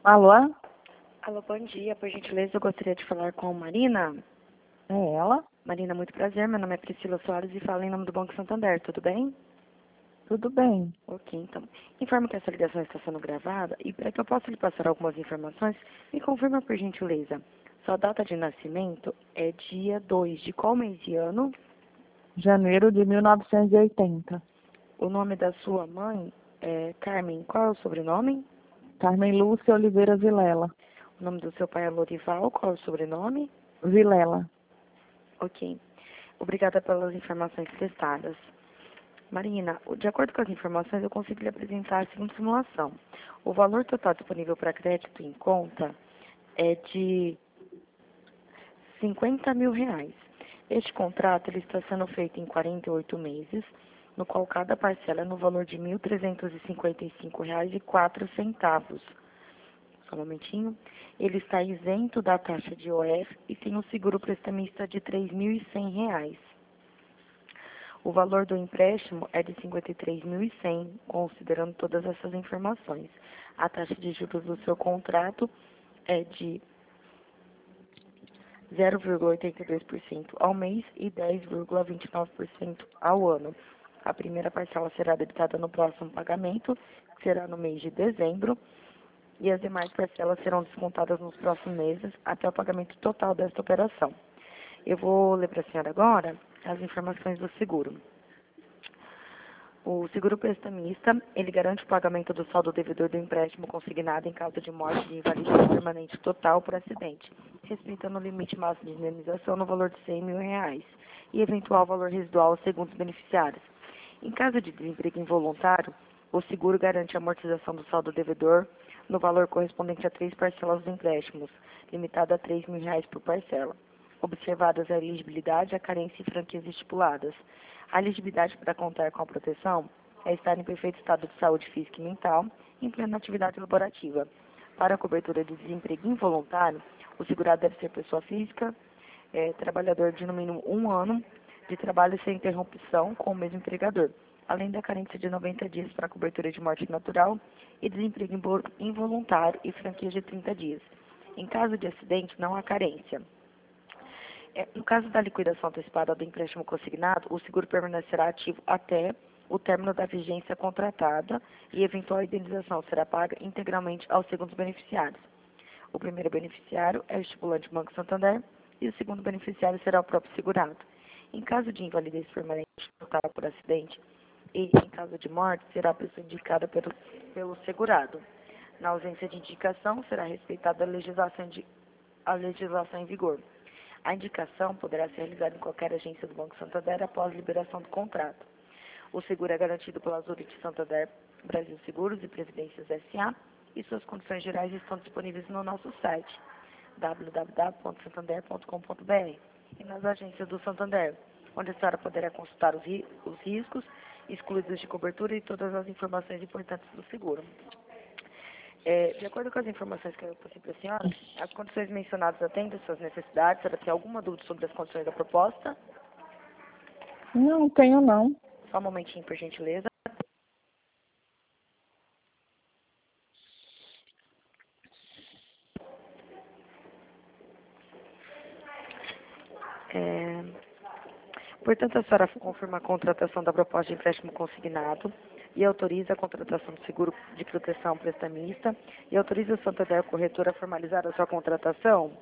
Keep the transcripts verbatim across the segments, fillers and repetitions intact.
Alô? Alô, bom dia. Por gentileza, eu gostaria de falar com Marina. É ela? Marina, muito prazer. Meu nome é Priscila Soares e falo em nome do Banco Santander. Tudo bem? Tudo bem. Ok, então. Informo que essa ligação está sendo gravada e para que eu possa lhe passar algumas informações, me confirma por gentileza. Sua data de nascimento é dia dois de qual mês e ano? Janeiro de mil novecentos e oitenta. O nome da sua mãe é Carmen. Qual é o sobrenome? Carmen Lúcia Oliveira Vilela. O nome do seu pai é Lorival. Qual é o sobrenome? Vilela. Ok. Obrigada pelas informações prestadas. Marina, de acordo com as informações, eu consigo lhe apresentar a seguinte simulação. O valor total disponível para crédito em conta é de cinquenta mil reais. Este contrato ele está sendo feito em quarenta e oito meses, no qual cada parcela é no valor de mil trezentos e cinquenta e cinco reais e quatro centavos. Só um momentinho. Ele está isento da taxa de O F e tem um seguro prestamista de três mil e cem reais. O valor do empréstimo é de cinquenta e três mil e cem, considerando todas essas informações. A taxa de juros do seu contrato é de zero vírgula oitenta e dois por cento ao mês e dez vírgula vinte e nove por cento ao ano. A primeira parcela será debitada no próximo pagamento, que será no mês de dezembro, e as demais parcelas serão descontadas nos próximos meses até o pagamento total desta operação. Eu vou ler para a senhora agora as informações do seguro. O seguro prestamista, ele garante o pagamento do saldo devedor do empréstimo consignado em caso de morte de invalidez permanente total por acidente, respeitando o limite máximo de indenização no valor de cem mil reais e eventual valor residual segundo os beneficiários. Em caso de desemprego involuntário, o seguro garante a amortização do saldo devedor no valor correspondente a três parcelas dos empréstimos, limitado a três mil reais por parcela, observadas a elegibilidade, a carência e franquias estipuladas. A elegibilidade para contar com a proteção é estar em perfeito estado de saúde física e mental, em plena atividade laborativa. Para a cobertura de desemprego involuntário, o segurado deve ser pessoa física, é, trabalhador de no mínimo um ano de trabalho sem interrupção com o mesmo empregador, além da carência de noventa dias para a cobertura de morte natural e desemprego involuntário e franquias de trinta dias. Em caso de acidente, não há carência. É, no caso da liquidação antecipada do empréstimo consignado, o seguro permanecerá ativo até o término da vigência contratada e eventual indenização será paga integralmente aos segundos beneficiários. O primeiro beneficiário é o estipulante Banco Santander e o segundo beneficiário será o próprio segurado. Em caso de invalidez permanente total por acidente e em caso de morte, será a pessoa indicada pelo, pelo segurado. Na ausência de indicação, será respeitada a legislação, de, a legislação em vigor. A indicação poderá ser realizada em qualquer agência do Banco Santander após liberação do contrato. O seguro é garantido pela Zurich Santander Brasil Seguros e Previdências S A e suas condições gerais estão disponíveis no nosso site w w w ponto santander ponto com ponto b r e nas agências do Santander, onde a senhora poderá consultar os, ri os riscos excluídos de cobertura e todas as informações importantes do seguro. É, de acordo com as informações que eu passei para a senhora, as condições mencionadas atendem às suas necessidades. Ela tem alguma dúvida sobre as condições da proposta? Não, tenho não. Só um momentinho, por gentileza. É, portanto, a senhora confirma a contratação da proposta de empréstimo consignado e autoriza a contratação do seguro de proteção prestamista e autoriza o Santander Corretor a formalizar a sua contratação?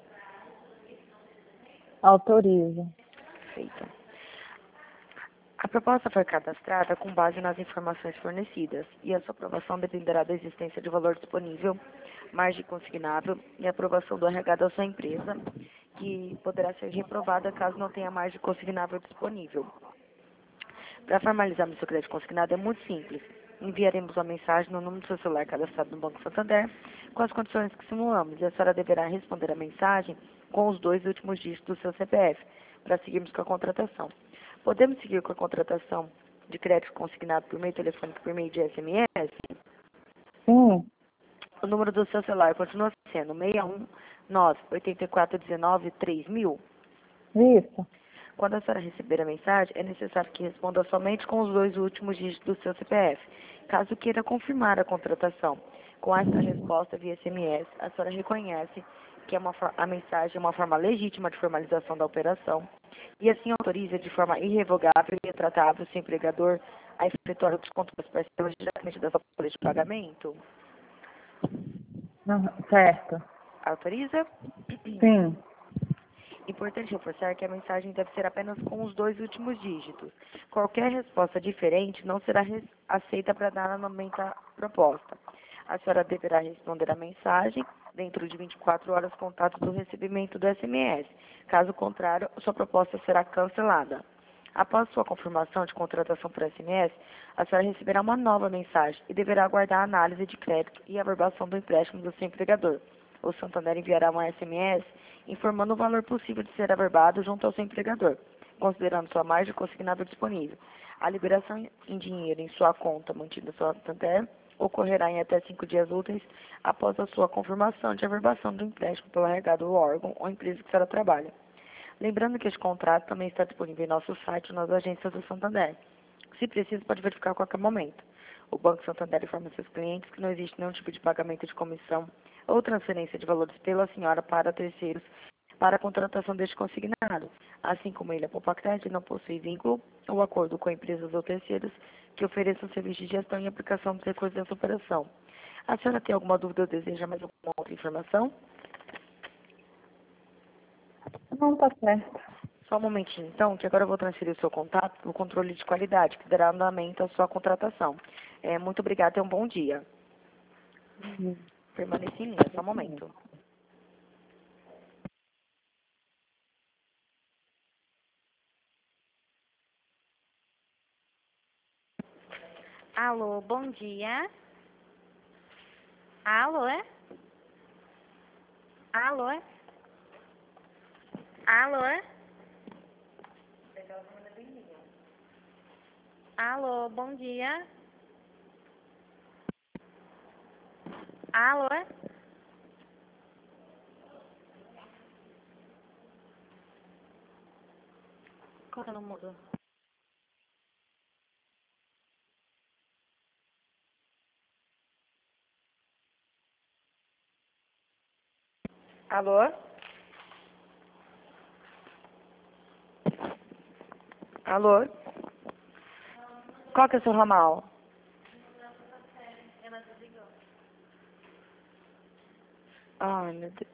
Autoriza. Perfeito. A proposta foi cadastrada com base nas informações fornecidas e a sua aprovação dependerá da existência de valor disponível, margem consignável e aprovação do R H da sua empresa, que poderá ser reprovada caso não tenha margem consignável disponível. Para formalizarmos o seu crédito consignado é muito simples. Enviaremos uma mensagem no número do seu celular cadastrado no Banco Santander com as condições que simulamos e a senhora deverá responder a mensagem com os dois últimos dígitos do seu C P F para seguirmos com a contratação. Podemos seguir com a contratação de crédito consignado por meio telefônico, por meio de S M S? Sim. O número do seu celular continua sendo seis um nove oito quatro um nove três mil? Isso. Quando a senhora receber a mensagem, é necessário que responda somente com os dois últimos dígitos do seu C P F, caso queira confirmar a contratação. Com essa resposta via S M S, a senhora reconhece que é uma, a mensagem é uma forma legítima de formalização da operação e assim autoriza de forma irrevogável e retratável o seu empregador a efetuar o desconto das parcelas diretamente da sua folha de pagamento? Aham, certo. Autoriza? Sim. Importante reforçar que a mensagem deve ser apenas com os dois últimos dígitos. Qualquer resposta diferente não será aceita para dar andamento à proposta. A senhora deverá responder a mensagem dentro de vinte e quatro horas contato do recebimento do S M S. Caso contrário, sua proposta será cancelada. Após sua confirmação de contratação por S M S, a senhora receberá uma nova mensagem e deverá aguardar a análise de crédito e averbação do empréstimo do seu empregador. O Santander enviará uma S M S informando o valor possível de ser averbado junto ao seu empregador, considerando sua margem consignável disponível. A liberação em dinheiro em sua conta mantida sua Santander ocorrerá em até cinco dias úteis após a sua confirmação de averbação do empréstimo pelo agregado do órgão ou empresa que a senhora trabalha. Lembrando que este contrato também está disponível em nosso site ou nas agências do Santander. Se preciso, pode verificar a qualquer momento. O Banco Santander informa seus clientes que não existe nenhum tipo de pagamento de comissão ou transferência de valores pela senhora para terceiros para a contratação deste consignado, assim como ele, a Popacred, não possui vínculo ou acordo com empresas ou terceiros que ofereçam serviço de gestão e aplicação dos recursos dessa operação. A senhora tem alguma dúvida ou deseja mais alguma outra informação? Não, tá certo. Só um momentinho, então, que agora eu vou transferir o seu contato para o controle de qualidade, que dará andamento à sua contratação. É, muito obrigada e um bom dia. Permaneci em linha, só um momento. Alô, bom dia. Alô, é? Alô, é? Alô, é? Alô, bom dia. Alô, é? Coloca no mudo. Alô? Alô? Qual que é o seu ramal? Ai, meu Deus.